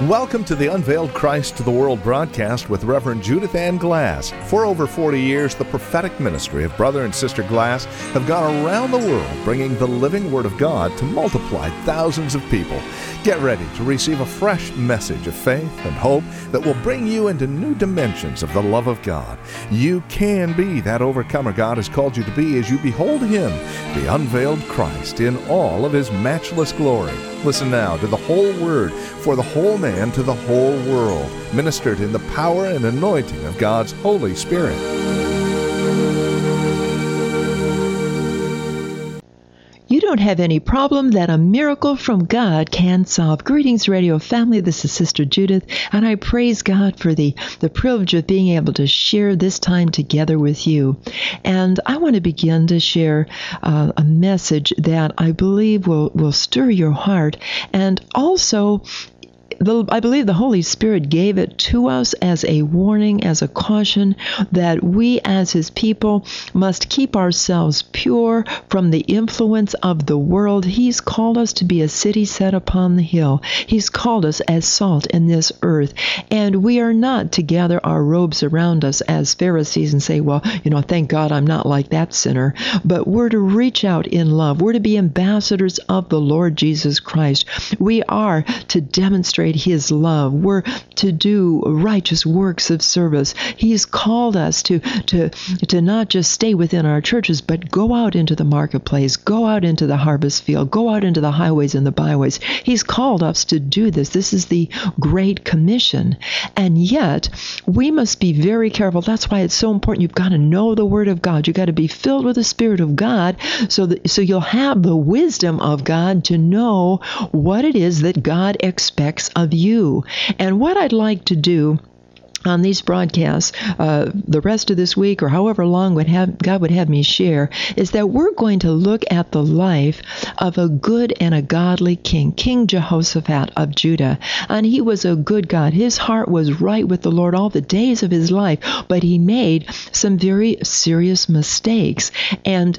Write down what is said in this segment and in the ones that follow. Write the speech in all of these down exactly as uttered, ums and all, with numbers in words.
Welcome to the Unveiled Christ to the World broadcast with Reverend Judith Ann Glass. For over forty years, the prophetic ministry of Brother and Sister Glass have gone around the world bringing the living Word of God to multiply thousands of people. Get ready to receive a fresh message of faith and hope that will bring you into new dimensions of the love of God. You can be that overcomer God has called you to be as you behold Him, the unveiled Christ, in all of His matchless glory. Listen now to the whole Word for the whole man to the whole world, ministered in the power and anointing of God's Holy Spirit. You don't have any problem that a miracle from God can solve. Greetings, radio family. This is Sister Judith, and I praise God for the, the privilege of being able to share this time together with you. And I want to begin to share uh, a message that I believe will, will stir your heart, and also The, I believe the Holy Spirit gave it to us as a warning, as a caution, that we as His people must keep ourselves pure from the influence of the world. He's called us to be a city set upon the hill. He's called us as salt in this earth. And we are not to gather our robes around us as Pharisees and say, well, you know, thank God I'm not like that sinner. But we're to reach out in love. We're to be ambassadors of the Lord Jesus Christ. We are to demonstrate His love. We're to do righteous works of service. He's called us to, to, to not just stay within our churches, but go out into the marketplace, go out into the harvest field, go out into the highways and the byways. He's called us to do this. This is the Great Commission. And yet, we must be very careful. That's why it's so important. You've got to know the Word of God. You've got to be filled with the Spirit of God so that so you'll have the wisdom of God to know what it is that God expects of you. And what I'd like to do on these broadcasts, uh, the rest of this week or however long would have, God would have me share, is that we're going to look at the life of a good and a godly king, King Jehoshaphat of Judah. And he was a good God. His heart was right with the Lord all the days of his life, but he made some very serious mistakes. And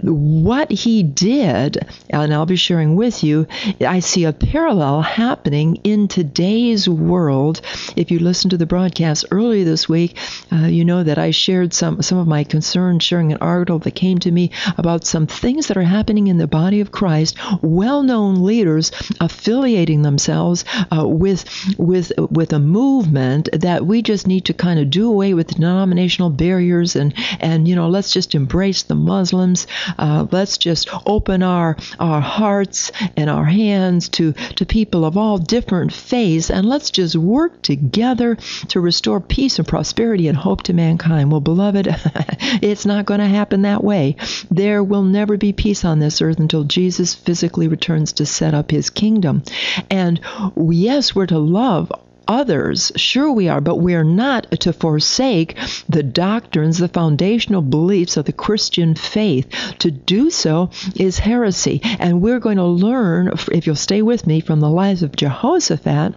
what he did, and I'll be sharing with you, I see a parallel happening in today's world. If you listened to the broadcast earlier this week, uh, you know that I shared some, some of my concerns, sharing an article that came to me about some things that are happening in the body of Christ, well-known leaders affiliating themselves uh, with, with, with a movement that we just need to kind of do away with denominational barriers and, and you know, let's just embrace the Muslims. Uh, let's just open our our hearts and our hands to, to people of all different faiths, and let's just work together to restore peace and prosperity and hope to mankind. Well, beloved, it's not going to happen that way. There will never be peace on this earth until Jesus physically returns to set up His kingdom. And yes, we're to love others, sure we are, but we are not to forsake the doctrines, the foundational beliefs of the Christian faith. To do so is heresy. And we're going to learn, if you'll stay with me, from the lives of Jehoshaphat,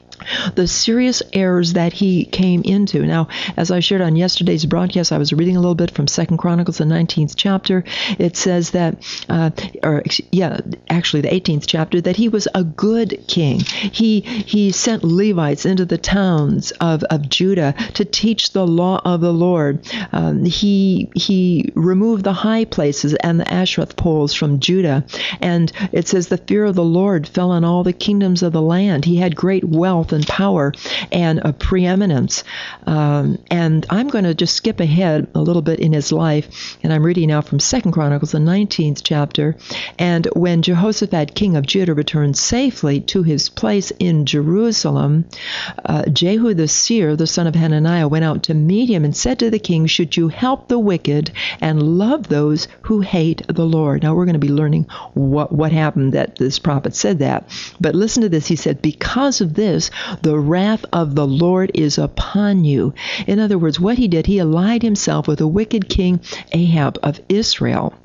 the serious errors that he came into. Now, as I shared on yesterday's broadcast, I was reading a little bit from Second Chronicles, the nineteenth chapter. It says that, uh, or yeah, actually the eighteenth chapter, that he was a good king. He he sent Levites into the towns of, of Judah to teach the law of the Lord. Um, he he removed the high places and the Ashereth poles from Judah. And it says the fear of the Lord fell on all the kingdoms of the land. He had great wealth and power and a preeminence. Um, and I'm going to just skip ahead a little bit in his life, and I'm reading now from Second Chronicles, the nineteenth chapter. And when Jehoshaphat, king of Judah, returned safely to his place in Jerusalem, uh, Jehu the seer, the son of Hananiah, went out to meet him and said to the king, should you help the wicked and love those who hate the Lord? Now we're going to be learning what, what happened that this prophet said that. But listen to this. He said, because of this, the wrath of the Lord is upon you. In other words, what he did, he allied himself with a wicked king, Ahab of Israel.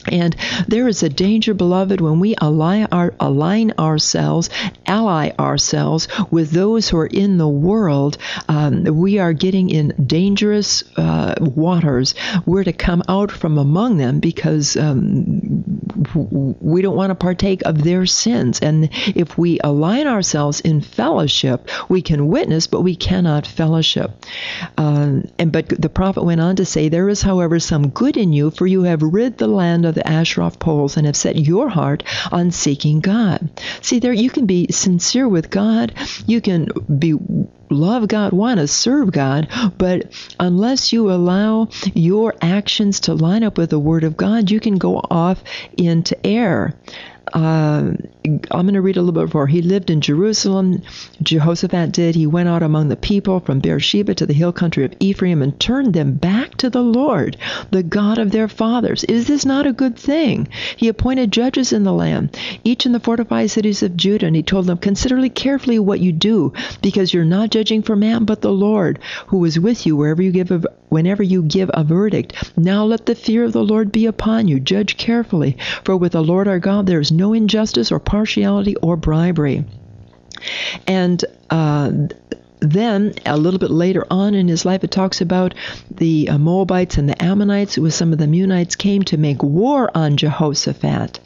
And there is a danger, beloved, when we align, our, align ourselves, ally ourselves with those who are in the world. Um, we are getting in dangerous uh, waters. We're to come out from among them because um, we don't want to partake of their sins. And if we align ourselves in fellowship, we can witness, but we cannot fellowship. Um, and but the prophet went on to say, there is, however, some good in you, for you have rid the land of the Asheroth poles and have set your heart on seeking God. See, there you can be sincere with God. You can be love God, want to serve God, but unless you allow your actions to line up with the Word of God, you can go off into error. Uh, I'm going to read a little bit more. He lived in Jerusalem. Jehoshaphat did. He went out among the people from Beersheba to the hill country of Ephraim and turned them back to the Lord, the God of their fathers. Is this not a good thing? He appointed judges in the land, each in the fortified cities of Judah, and he told them, consider carefully what you do, because you're not judging for man, but the Lord, who is with you wherever you give a, whenever you give a verdict. Now let the fear of the Lord be upon you. Judge carefully, for with the Lord our God there is no injustice or partiality or bribery. And uh, then, a little bit later on in his life, it talks about the uh, Moabites and the Ammonites, with some of the Meunites, came to make war on Jehoshaphat.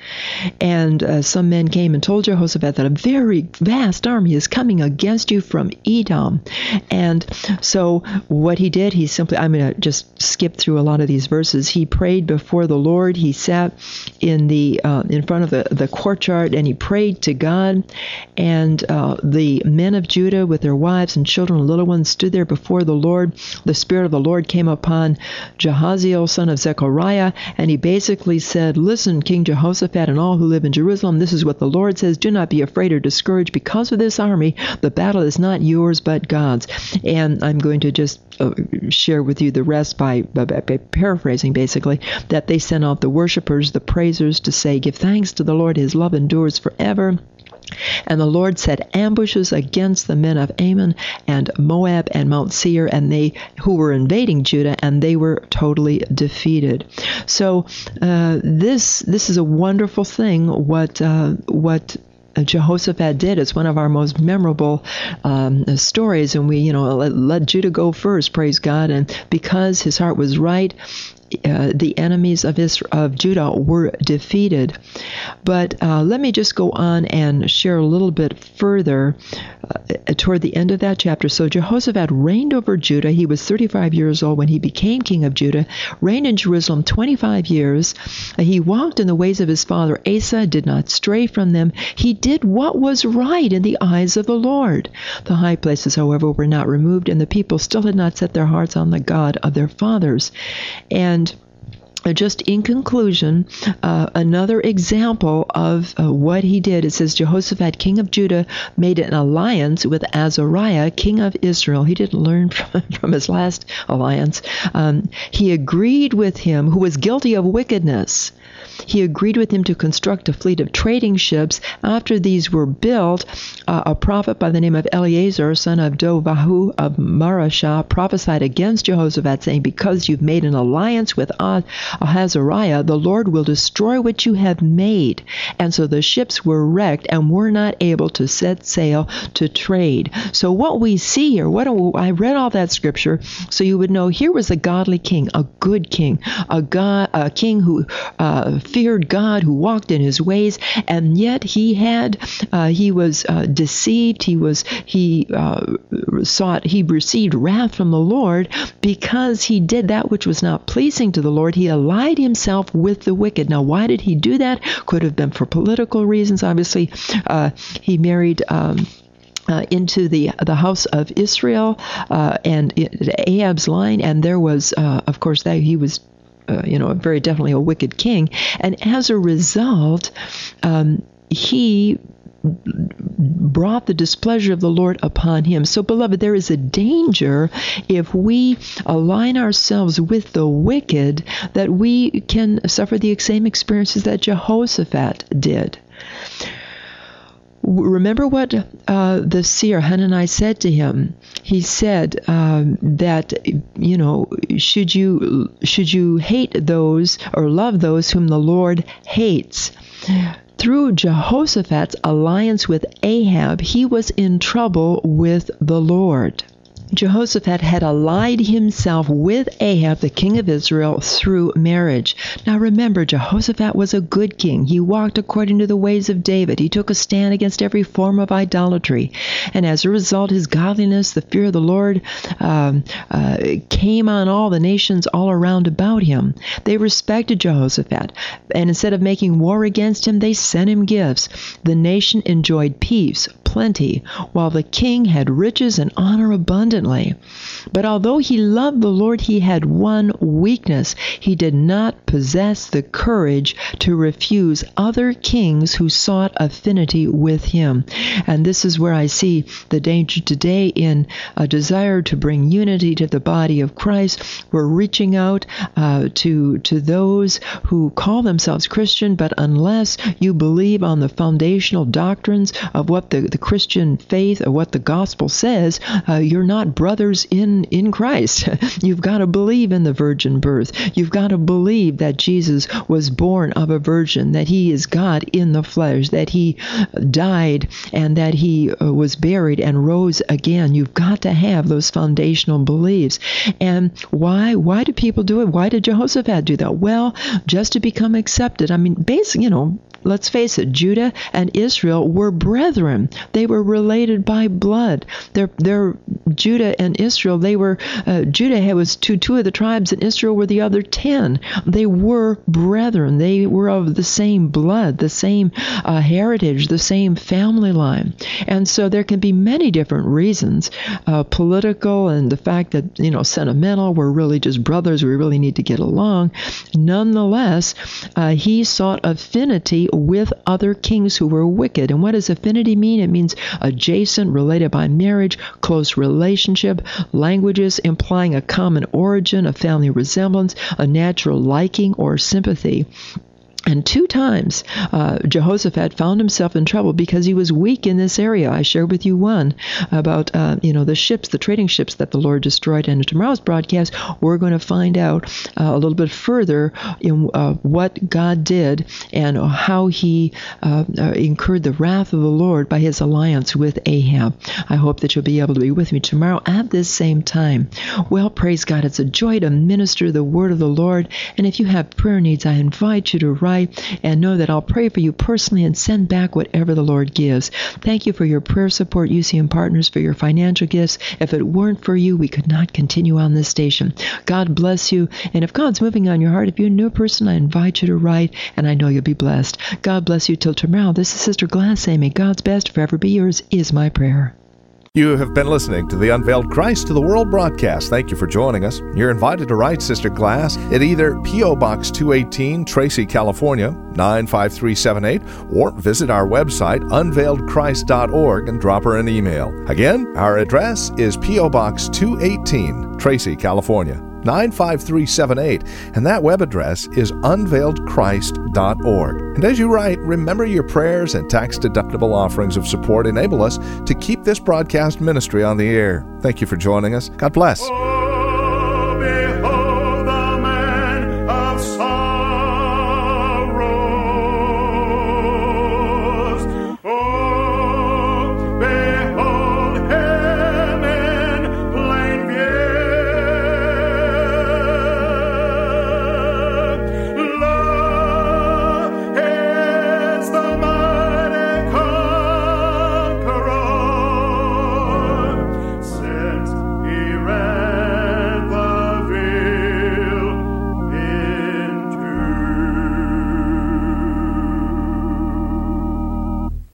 And uh, some men came and told Jehoshaphat that a very vast army is coming against you from Edom. And so what he did, he simply, I'm going to just skip through a lot of these verses. He prayed before the Lord. He sat in the uh, in front of the, the courtyard, and he prayed to God. And uh, the men of Judah with their wives and children and little ones stood there before the Lord. The Spirit of the Lord came upon Jahaziel, son of Zechariah, and he basically said, listen, King Jehoshaphat and all who live in Jerusalem, this is what the Lord says. Do not be afraid or discouraged because of this army. The battle is not yours, but God's. And I'm going to just uh, share with you the rest by, by, by paraphrasing, basically, that they sent out the worshipers, the praisers, to say, give thanks to the Lord. His love endures forever. And the Lord set ambushes against the men of Ammon and Moab and Mount Seir, and they who were invading Judah, and they were totally defeated. So uh, this this is a wonderful thing. What uh, what. Jehoshaphat did. It's one of our most memorable um, stories, and we, you know, let, let Judah go first, praise God. And because his heart was right, uh, the enemies of Israel, of Judah were defeated. But uh, let me just go on and share a little bit further uh, toward the end of that chapter. So Jehoshaphat reigned over Judah. He was thirty-five years old when he became king of Judah, reigned in Jerusalem twenty-five years. Uh, he walked in the ways of his father Asa, did not stray from them. He did what was right in the eyes of the Lord. The high places, however, were not removed, and the people still had not set their hearts on the God of their fathers. And just in conclusion, uh, another example of uh, what he did, it says Jehoshaphat, king of Judah, made an alliance with Azariah, king of Israel. He didn't learn from, from his last alliance. Um, he agreed with him, who was guilty of wickedness. He agreed with him to construct a fleet of trading ships. After these were built, uh, a prophet by the name of Eleazar, son of Dovahu of Marashah, prophesied against Jehoshaphat, saying, because you've made an alliance with Azariah, the Lord will destroy what you have made. And so the ships were wrecked and were not able to set sail to trade. So what we see here, what I read all that scripture so you would know here was a godly king, a good king, a, God, a king who uh, feared God, who walked in his ways, and yet he had, uh, he was uh, deceived. He was, he uh, sought, he received wrath from the Lord because he did that which was not pleasing to the Lord. He allied himself with the wicked. Now, why did he do that? Could have been for political reasons. Obviously, uh, he married Um, Uh, into the the house of Israel uh, and Ahab's line, and there was, uh, of course, that he was, uh, you know, very definitely a wicked king, and as a result, um, he brought the displeasure of the Lord upon him. So, beloved, there is a danger if we align ourselves with the wicked that we can suffer the same experiences that Jehoshaphat did. remember what uh, the seer Hanani said to him. He said um, that, you know, should you should you hate those or love those whom the Lord hates? Through Jehoshaphat's alliance with Ahab, he was in trouble with the Lord. Jehoshaphat had allied himself with Ahab, the king of Israel, through marriage. Now remember, Jehoshaphat was a good king. He walked according to the ways of David. He took a stand against every form of idolatry. And as a result, his godliness, the fear of the Lord, um, uh, came on all the nations all around about him. They respected Jehoshaphat. And instead of making war against him, they sent him gifts. The nation enjoyed peace, plenty, while the king had riches and honor abundantly. But although he loved the Lord, he had one weakness. He did not possess the courage to refuse other kings who sought affinity with him. And this is where I see the danger today in a desire to bring unity to the body of Christ. We're reaching out uh, to, to those who call themselves Christian, but unless you believe on the foundational doctrines of what the, the Christian faith or what the gospel says, uh, you're not brothers in, in Christ. You've got to believe in the virgin birth. You've got to believe that Jesus was born of a virgin, that he is God in the flesh, that he died and that he uh, was buried and rose again. You've got to have those foundational beliefs. And why? Why do people do it? Why did Jehoshaphat do that? Well, just to become accepted. I mean, basically, you know, let's face it, Judah and Israel were brethren. They were related by blood. They're, they're Judah and Israel, they were, uh, Judah was two, two of the tribes and Israel were the other ten. They were brethren. They were of the same blood, the same uh, heritage, the same family line. And so there can be many different reasons, uh, political and the fact that, you know, sentimental, we're really just brothers, we really need to get along. Nonetheless, uh, he sought affinity with other kings who were wicked. And what does affinity mean? It means adjacent, related by marriage, close relationship, languages implying a common origin, a family resemblance, a natural liking or sympathy. And two times, uh, Jehoshaphat found himself in trouble because he was weak in this area. I shared with you one about, uh, you know, the ships, the trading ships that the Lord destroyed. And in tomorrow's broadcast, we're going to find out uh, a little bit further in uh, what God did and how he uh, uh, incurred the wrath of the Lord by his alliance with Ahab. I hope that you'll be able to be with me tomorrow at this same time. Well, praise God. It's a joy to minister the word of the Lord. And if you have prayer needs, I invite you to write and know that I'll pray for you personally and send back whatever the Lord gives. Thank you for your prayer support, U C M Partners, for your financial gifts. If it weren't for you, we could not continue on this station. God bless you. And if God's moving on your heart, if you're a new person, I invite you to write, and I know you'll be blessed. God bless you till tomorrow. This is Sister Glass saying, may God's best forever be yours, is my prayer. You have been listening to the Unveiled Christ to the World broadcast. Thank you for joining us. You're invited to write Sister Glass at either P O. Box two eighteen, Tracy, California, nine five three seven eight, or visit our website, unveiled christ dot org, and drop her an email. Again, our address is P O. Box two eighteen, Tracy, California, nine five three seven eight, and that web address is unveiled christ dot org. And as you write, remember your prayers and tax-deductible offerings of support enable us to keep this broadcast ministry on the air. Thank you for joining us. God bless.